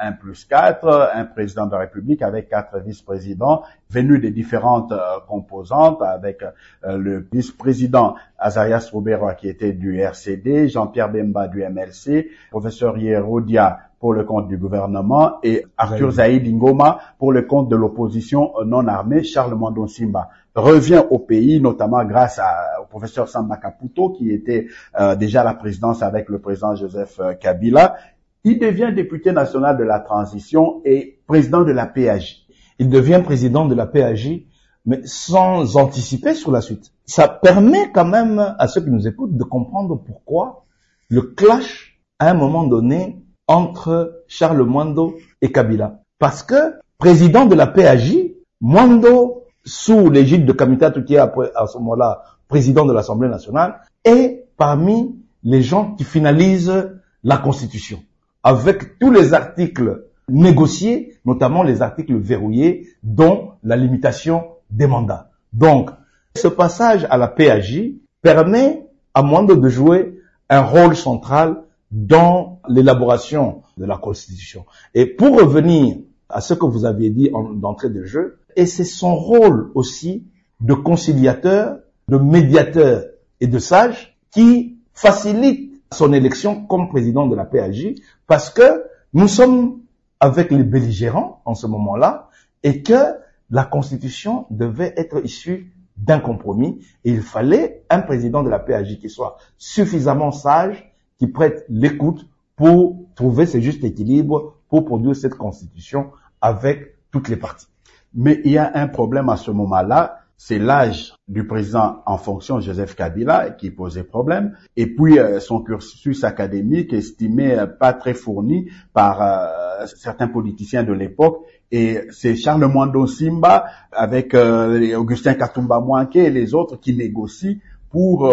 A: 1+4, un président de la République avec 4 vice-présidents, venus des différentes composantes, avec le vice-président Azarias Roubero qui était du RCD, Jean-Pierre Bemba du MLC, professeur Yerodia pour le compte du gouvernement et Arthur Zaïd Ngoma pour le compte de l'opposition non armée. Charles Mwando Nsimba revient au pays, notamment grâce au professeur Samba Kaputo, qui était déjà à la présidence avec le président Joseph Kabila. Il devient député national de la transition et président de la PAJ.
B: Il devient président de la PAJ, mais sans anticiper sur la suite. Ça permet quand même à ceux qui nous écoutent de comprendre pourquoi le clash, à un moment donné, entre Charles Mwando et Kabila. Parce que, président de la PAJ, Mwando, sous l'égide de Kamita Touké, à ce moment-là, président de l'Assemblée nationale, est parmi les gens qui finalisent la Constitution, avec tous les articles négociés, notamment les articles verrouillés, dont la limitation des mandats. Donc, ce passage à la PAJ permet à Mwando de jouer un rôle central dans l'élaboration de la Constitution. Et pour revenir à ce que vous aviez dit d'entrée de jeu, et c'est son rôle aussi de conciliateur, de médiateur et de sage qui facilite son élection comme président de la PAJ, parce que nous sommes avec les belligérants en ce moment-là et que la Constitution devait être issue d'un compromis et il fallait un président de la PAJ qui soit suffisamment sage, qui prête l'écoute pour trouver ce juste équilibre pour produire cette Constitution avec toutes les parties.
A: Mais il y a un problème à ce moment-là, c'est l'âge du président en fonction, Joseph Kabila, qui posait problème, et puis son cursus académique estimé pas très fourni par certains politiciens de l'époque, et c'est Charles Mwando Nsimba avec Augustin Katumba Mwanké et les autres qui négocient pour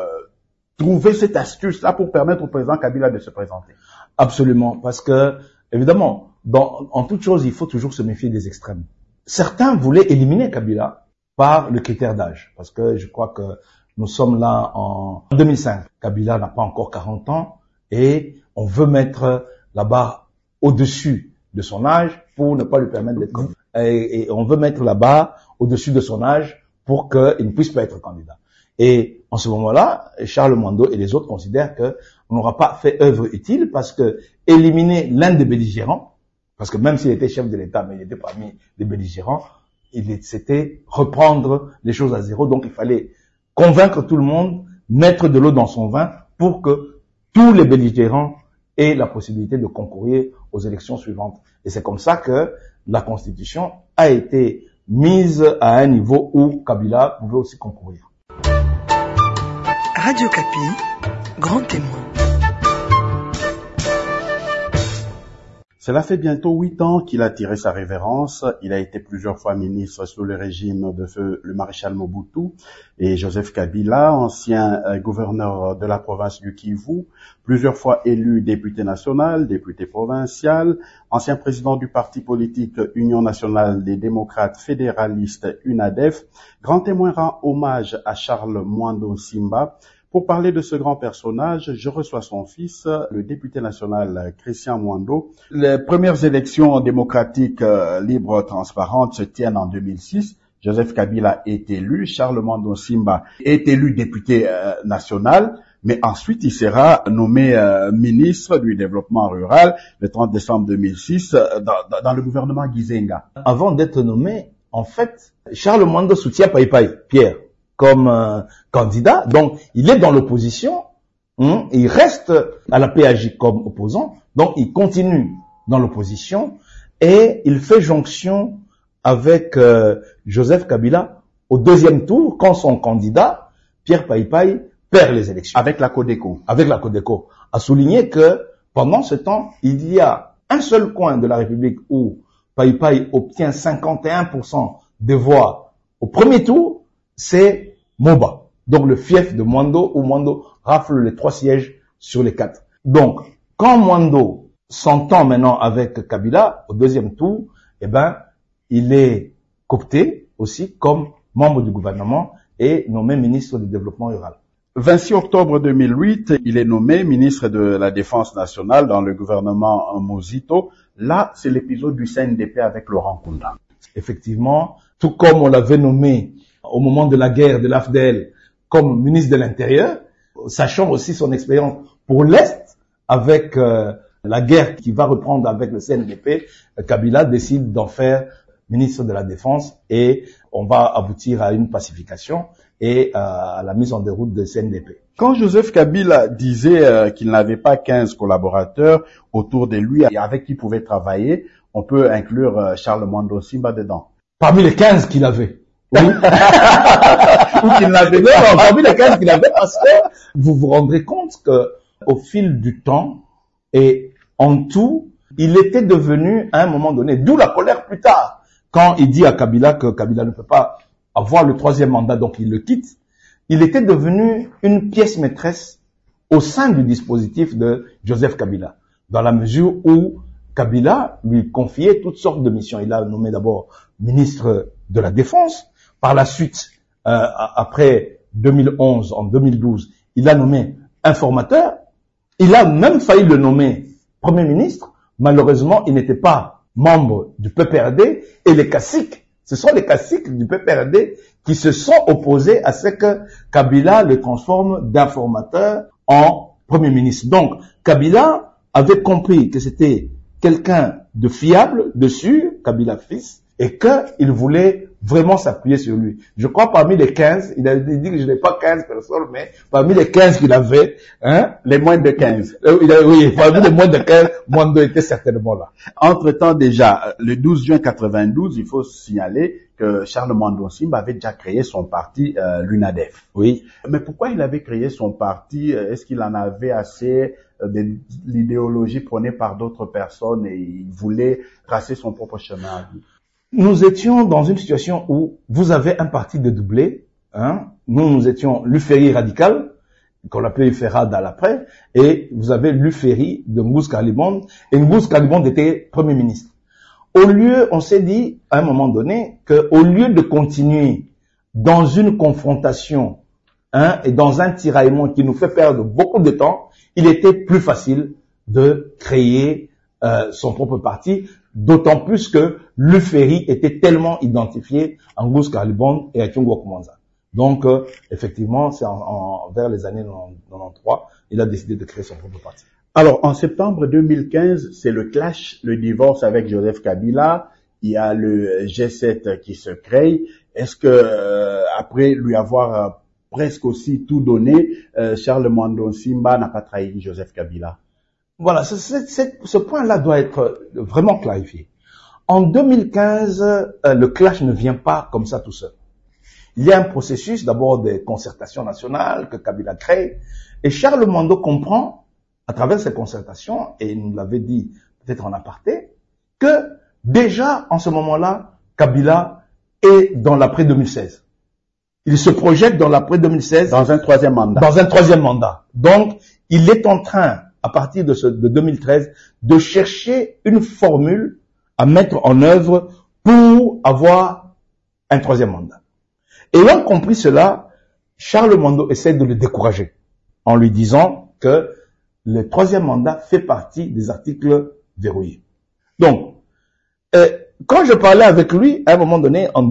A: trouver cette astuce-là pour permettre au président Kabila de se présenter.
B: Absolument, parce que, évidemment, en toute chose, il faut toujours se méfier des extrêmes. Certains voulaient éliminer Kabila par le critère d'âge, parce que je crois que nous sommes là en 2005. Kabila n'a pas encore 40 ans et on veut mettre la barre au-dessus de son âge pour ne pas lui permettre d'être... Et on veut mettre la barre au-dessus de son âge pour qu'il ne puisse pas être candidat. Et en ce moment-là, Charles Mwando et les autres considèrent qu'on n'aura pas fait œuvre utile parce que éliminer l'un des belligérants, parce que même s'il était chef de l'État, mais il était parmi les belligérants, c'était reprendre les choses à zéro. Donc il fallait convaincre tout le monde, mettre de l'eau dans son vin pour que tous les belligérants aient la possibilité de concourir aux élections suivantes. Et c'est comme ça que la Constitution a été mise à un niveau où Kabila pouvait aussi concourir.
C: Radio Kapi, grand témoin.
A: Cela fait bientôt 8 ans qu'il a tiré sa révérence. Il a été plusieurs fois ministre sous le régime de feu le maréchal Mobutu et Joseph Kabila, ancien gouverneur de la province du Kivu, plusieurs fois élu député national, député provincial, ancien président du parti politique Union nationale des démocrates fédéralistes UNADEF. Grand témoin rend hommage à Charles Mwando Simba. Pour parler de ce grand personnage, je reçois son fils, le député national Christian Mwando. Les premières élections démocratiques libres, transparentes se tiennent en 2006. Joseph Kabila est élu, Charles Mwando Simba est élu député national, mais ensuite il sera nommé ministre du développement rural le 30 décembre 2006 dans le gouvernement Gizenga.
B: Avant d'être nommé, en fait, Charles Mwando soutient Pierre comme candidat, donc il est dans l'opposition, il reste à la PAJ comme opposant, donc il continue dans l'opposition et il fait jonction avec Joseph Kabila au deuxième tour quand son candidat, Pierre Paipai, perd les élections.
A: Avec la Codeco.
B: Avec la Codeco. A souligné que pendant ce temps, il y a un seul coin de la République où Paipai obtient 51% des voix au premier tour, c'est Moba, donc le fief de Mwando, où Mwando rafle les 3 sièges sur les 4. Donc, quand Mwando s'entend maintenant avec Kabila au deuxième tour, il est coopté aussi comme membre du gouvernement et nommé ministre du développement rural.
A: 26 octobre 2008, il est nommé ministre de la Défense nationale dans le gouvernement Mozito. Là, c'est l'épisode du CNDP avec Laurent Nkunda.
B: Effectivement, tout comme on l'avait nommé au moment de la guerre de l'AFDL comme ministre de l'Intérieur, sachant aussi son expérience pour l'Est avec la guerre qui va reprendre avec le CNDP, Kabila décide d'en faire ministre de la Défense et on va aboutir à une pacification et à la mise en déroute de CNDP.
A: Quand Joseph Kabila disait qu'il n'avait pas 15 collaborateurs autour de lui et avec qui il pouvait travailler, on peut inclure Charles Mwando Simba dedans.
B: Parmi les 15 qu'il avait.
A: Oui. Ou qu'il n'avait
B: pas. Non, parmi les 15 qu'il avait, parce que vous vous rendrez compte que au fil du temps et en tout, il était devenu à un moment donné, d'où la colère plus tard, quand il dit à Kabila que Kabila ne peut pas avoir le 3e mandat, donc il le quitte. Il était devenu une pièce maîtresse au sein du dispositif de Joseph Kabila, dans la mesure où Kabila lui confiait toutes sortes de missions. Il a nommé d'abord ministre de la Défense. Par la suite, après 2011, en 2012, il a nommé informateur. Il a même failli le nommer Premier ministre. Malheureusement, il n'était pas membre du PPRD et les caciques, ce sont les caciques du PPRD qui se sont opposés à ce que Kabila le transforme d'informateur en Premier ministre. Donc, Kabila avait compris que c'était quelqu'un de fiable, de sûr, Kabila fils, et qu'il voulait vraiment s'appuyer sur lui. Je crois parmi les 15, il a dit que je n'ai pas 15 personnes, mais parmi les 15 qu'il avait,
A: les moins de 15.
B: Oui, parmi les moins de 15, Mwando était certainement là.
A: Entre-temps déjà, le 12 juin 92, il faut signaler que Charles Mwando Simba avait déjà créé son parti, l'UNADEF.
B: Oui.
A: Mais pourquoi il avait créé son parti? Est-ce qu'il en avait assez de l'idéologie prônée par d'autres personnes et il voulait tracer son propre chemin à lui?
B: Nous étions dans une situation où vous avez un parti de doublé, nous étions l'UFERI radical, qu'on appelait UFERAD à l'après, et vous avez l'UFERI de Ngouze Kalibonde, et Ngouze Kalibonde était Premier ministre. On s'est dit, à un moment donné, qu'au lieu de continuer dans une confrontation, et dans un tiraillement qui nous fait perdre beaucoup de temps, il était plus facile de créer son propre parti, d'autant plus que le ferry était tellement identifié à Ngous Kalibon et à Kyungu Kumanza. Donc, effectivement, c'est vers les années 93, il a décidé de créer son propre parti.
A: Alors, en septembre 2015, c'est le clash, le divorce avec Joseph Kabila. Il y a le G7 qui se crée. Est-ce que, après lui avoir presque aussi tout donné, Charles Mwando Nsimba n'a pas trahi Joseph Kabila?
B: Voilà, ce point-là doit être vraiment clarifié. En 2015, le clash ne vient pas comme ça tout seul. Il y a un processus d'abord de concertation nationale que Kabila crée, et Charles Mwando comprend à travers ces concertations, et il nous l'avait dit peut-être en aparté, que déjà en ce moment-là, Kabila est dans l'après 2016. Il se projette dans l'après 2016.
A: Dans un troisième mandat.
B: Dans un troisième mandat. Donc, il est en train, à partir de 2013, de chercher une formule à mettre en œuvre pour avoir un troisième mandat. Ayant compris cela, Charles Mwando essaie de le décourager en lui disant que le troisième mandat fait partie des articles verrouillés. Donc, quand je parlais avec lui, à un moment donné, en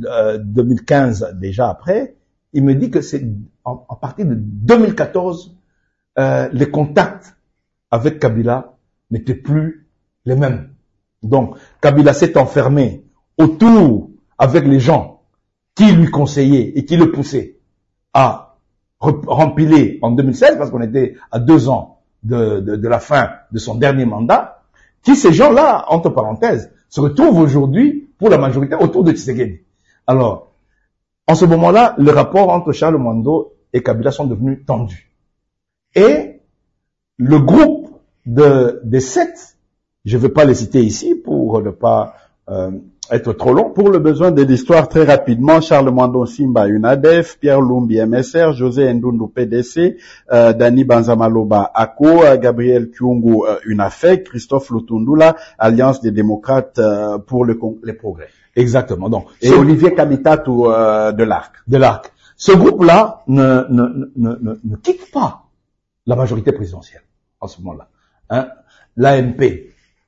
B: 2015, déjà après, il me dit que c'est à partir de 2014, les contacts avec Kabila n'étaient plus les mêmes. Donc, Kabila s'est enfermé autour avec les gens qui lui conseillaient et qui le poussaient à rempiler en 2016, parce qu'on était à 2 ans de la fin de son dernier mandat, qui ces gens-là, entre parenthèses, se retrouvent aujourd'hui, pour la majorité, autour de Tshisekedi. Alors, en ce moment-là, le rapport entre Charles Mwando et Kabila sont devenus tendus. Et le groupe des 7, je ne vais pas les citer ici pour ne pas être trop long.
A: Pour le besoin de l'histoire, très rapidement, Charles Mwando Nsimba, UNADEF, Pierre Lumbi, MSR, José Ndundu, PDC, Dani Banzamaloba, ACO, Gabriel Kyungu, UNAFEC, Christophe Lutundula, Alliance des démocrates pour les progrès.
B: Exactement. Donc,
A: et Olivier Kamitatou de l'ARC.
B: De l'ARC. Ce groupe-là ne quitte pas la majorité présidentielle en ce moment-là. Hein? L'AMP.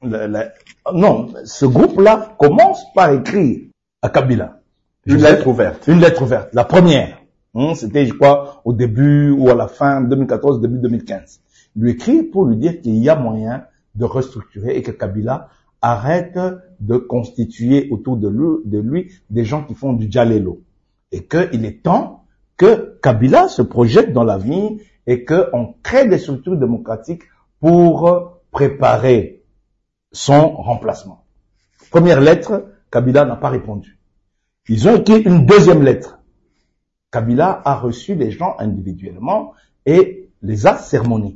B: Non, ce groupe-là commence par écrire à Kabila.
A: Une lettre ouverte.
B: Une lettre ouverte. La première. C'était, je crois, au début ou à la fin 2014, début 2015. Il lui écrit pour lui dire qu'il y a moyen de restructurer et que Kabila arrête de constituer autour de lui des gens qui font du djalelo. Et qu'il est temps que Kabila se projette dans l'avenir et qu'on crée des structures démocratiques pour préparer son remplacement. Première lettre, Kabila n'a pas répondu. Ils ont écrit une deuxième lettre. Kabila a reçu les gens individuellement et les a sermonnés.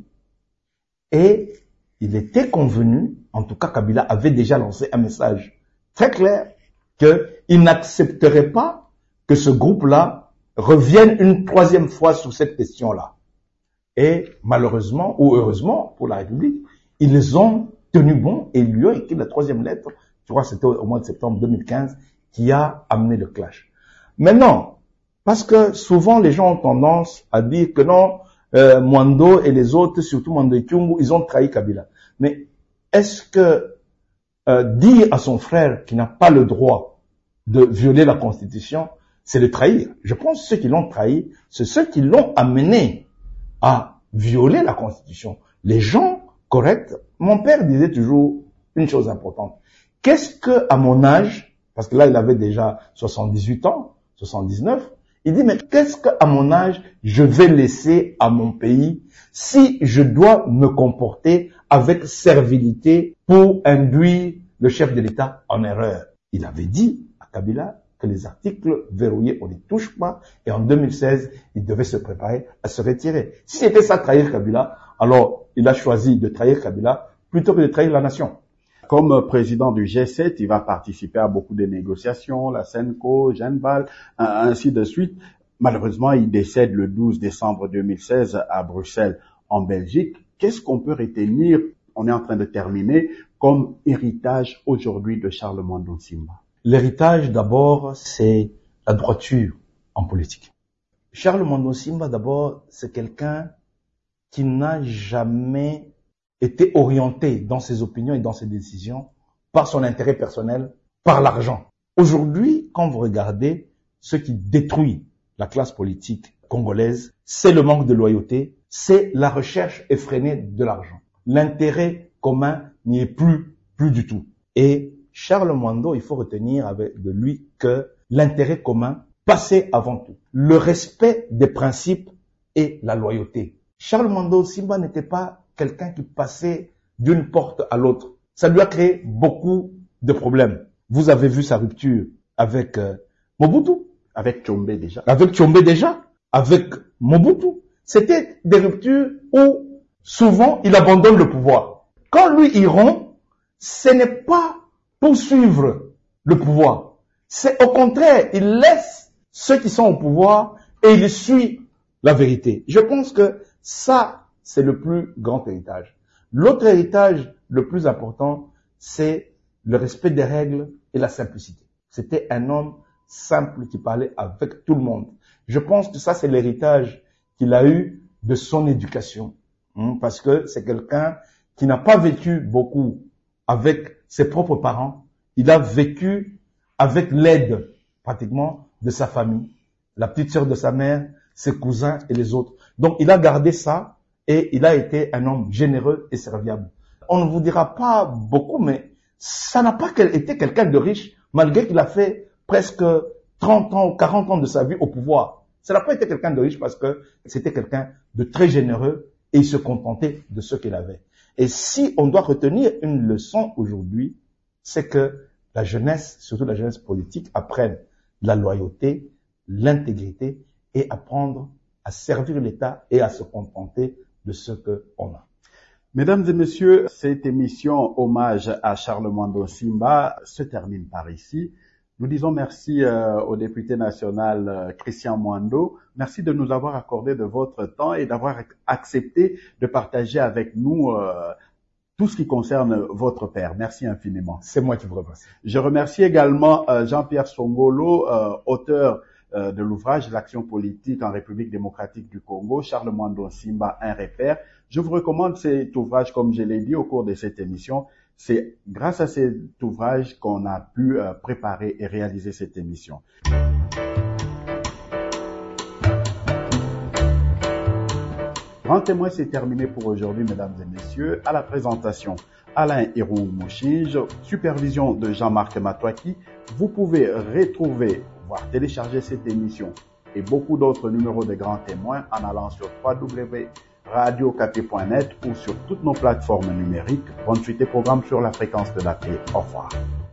B: Et il était convenu, en tout cas Kabila avait déjà lancé un message très clair, qu'il n'accepterait pas que ce groupe-là revienne une troisième fois sur cette question-là. Et malheureusement, ou heureusement pour la République, ils ont tenu bon et lui ont écrit la troisième lettre, je crois que c'était au mois de septembre 2015, qui a amené le clash. Maintenant, parce que souvent les gens ont tendance à dire que non, Mwando et les autres, surtout Mwando et Kyungu, ils ont trahi Kabila. Mais est-ce que dire à son frère qu'il n'a pas le droit de violer la Constitution, c'est le trahir? Je pense que ceux qui l'ont trahi, c'est ceux qui l'ont amené à violer la Constitution. Les gens corrects. Mon père disait toujours une chose importante. Qu'est-ce que, à mon âge, parce que là, il avait déjà 78 ans, 79, il dit, mais qu'est-ce que, à mon âge, je vais laisser à mon pays si je dois me comporter avec servilité pour induire le chef de l'État en erreur? Il avait dit à Kabila que les articles verrouillés, on ne les touche pas, et en 2016, il devait se préparer à se retirer. Si c'était ça, trahir Kabila, alors il a choisi de trahir Kabila plutôt que de trahir la nation.
A: Comme président du G7, il va participer à beaucoup de négociations, la Senco, Genval, ainsi de suite. Malheureusement, il décède le 12 décembre 2016 à Bruxelles, en Belgique. Qu'est-ce qu'on peut retenir, on est en train de terminer, comme héritage aujourd'hui de Charles Mwando Nsimba?
B: L'héritage, d'abord, c'est la droiture en politique. Charles Mwando Nsimba, d'abord, c'est quelqu'un qui n'a jamais été orienté dans ses opinions et dans ses décisions par son intérêt personnel par l'argent. Aujourd'hui, quand vous regardez ce qui détruit la classe politique congolaise, c'est le manque de loyauté, c'est la recherche effrénée de l'argent. L'intérêt commun n'y est plus du tout. Et Charles Mwando, il faut retenir de lui que l'intérêt commun passait avant tout. Le respect des principes et la loyauté. Charles Mwando Simba n'était pas quelqu'un qui passait d'une porte à l'autre. Ça lui a créé beaucoup de problèmes. Vous avez vu sa rupture avec Mobutu.
A: Avec Tshombe déjà.
B: Avec Tshombe déjà. Avec Mobutu. C'était des ruptures où souvent il abandonne le pouvoir. Quand lui il rompt, ce n'est pas poursuivre le pouvoir. C'est au contraire, il laisse ceux qui sont au pouvoir et il suit la vérité. Je pense que ça, c'est le plus grand héritage. L'autre héritage, le plus important, c'est le respect des règles et la simplicité. C'était un homme simple qui parlait avec tout le monde. Je pense que ça, c'est l'héritage qu'il a eu de son éducation. Parce que c'est quelqu'un qui n'a pas vécu beaucoup avec ses propres parents. Il a vécu avec l'aide, pratiquement, de sa famille, la petite sœur de sa mère, ses cousins et les autres. Donc, il a gardé ça et il a été un homme généreux et serviable. On ne vous dira pas beaucoup, mais ça n'a pas été quelqu'un de riche, malgré qu'il a fait presque 30 ans ou 40 ans de sa vie au pouvoir. Ça n'a pas été quelqu'un de riche parce que c'était quelqu'un de très généreux et il se contentait de ce qu'il avait. Et si on doit retenir une leçon aujourd'hui, c'est que la jeunesse, surtout la jeunesse politique, apprenne la loyauté, l'intégrité et apprendre à servir l'État et à se contenter de ce qu'on a.
A: Mesdames et messieurs, cette émission hommage à Charles Mwando Simba se termine par ici. Nous disons merci au député national Christian Mwando. Merci de nous avoir accordé de votre temps et d'avoir accepté de partager avec nous tout ce qui concerne votre père. Merci infiniment.
B: C'est moi qui vous remercie.
A: Je remercie également Jean-Pierre Songolo, auteur de l'ouvrage L'action politique en République démocratique du Congo, Charles Mwando Simba, un repère. Je vous recommande cet ouvrage, comme je l'ai dit au cours de cette émission. C'est grâce à cet ouvrage qu'on a pu préparer et réaliser cette émission. Grand témoin, c'est terminé pour aujourd'hui, mesdames et messieurs. À la présentation, Alain Hirou Mouchinge, supervision de Jean-Marc Matouaki. Vous pouvez retrouver, voire télécharger cette émission et beaucoup d'autres numéros de Grands Témoins en allant sur www.radiocapi.net ou sur toutes nos plateformes numériques. Bonne suite et programme sur la fréquence de la paix. Au revoir.